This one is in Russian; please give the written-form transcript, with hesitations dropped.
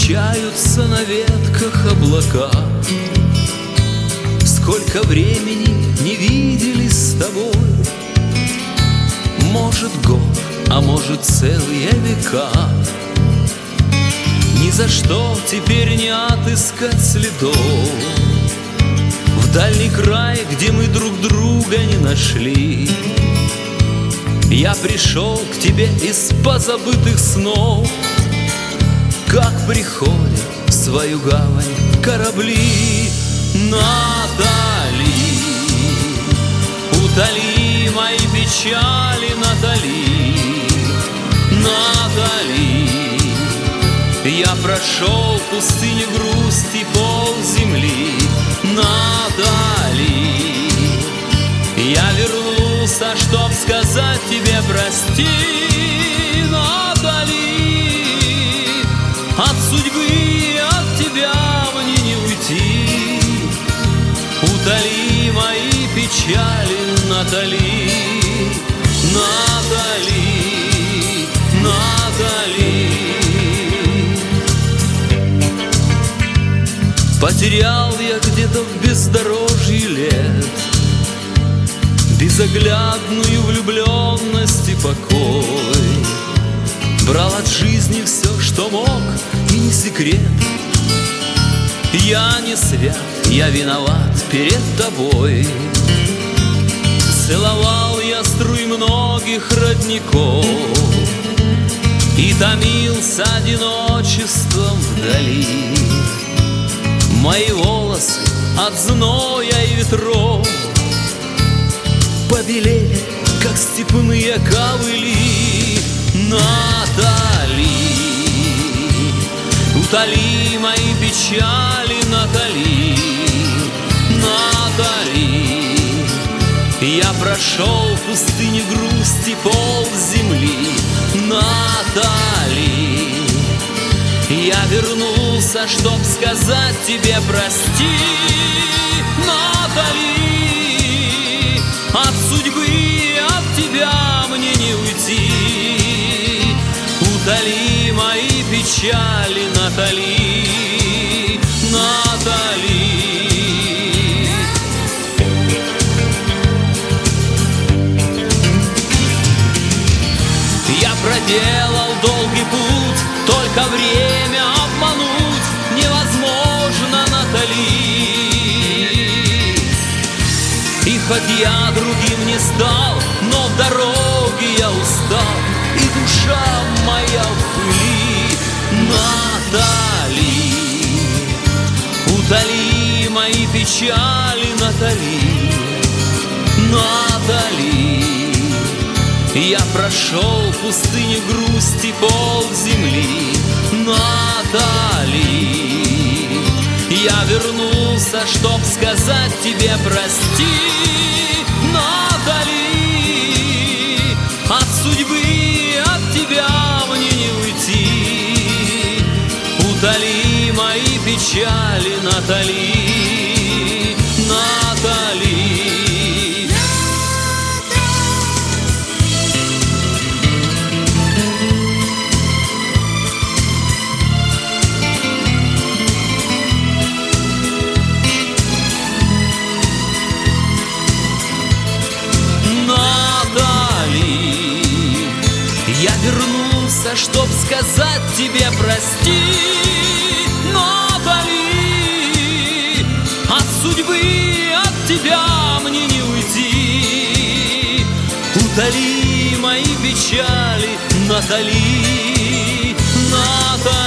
Качаются на ветках облака. Сколько времени не виделись с тобой, может год, а может целые века. Ни за что теперь не отыскать следов в дальний край, где мы друг друга не нашли. Я пришел к тебе из позабытых снов, как приходят в свою гавань корабли. Натали, утоли мои печали, Натали, Натали. Я прошел пустыню грусти, полземли, Натали. Я вернулся, чтоб сказать тебе прости, Натали. От судьбы, от тебя мне не уйти. Утоли мои печали, Натали, Натали, Натали. Потерял я где-то в бездорожье лет безоглядную влюбленность и покой. Брал от жизни все, что мог, и не секрет. Я не свят, я виноват перед тобой. Целовал я струй многих родников и томился одиночеством вдали. Мои волосы от зноя и ветров побелели, как степные ковыли. Натали, утоли мои печали, Натали, Натали. Я прошел пустыню грусти, полземли, Натали. Я вернулся, чтоб сказать тебе прости, Натали. От судьбы, от тебя мне не уйти. Утоли мои печали, Натали, Натали. Я проделал долгий путь, только время обмануть невозможно, Натали. И хоть я другим не стал, но в дороге я устал, и душа моя в пыли. Натали, утоли мои печали, Натали, Натали. Я прошел пустыню грусти, полземли, Натали. Я вернулся, чтоб сказать тебе прости, Натали. От судьбы, от тебя мне не уйти. Утоли мои печали, Натали, Натали. Я вернулся, чтоб сказать тебе прости, Натали. От судьбы, от тебя мне не уйти. Утоли мои печали, Натали, Натали.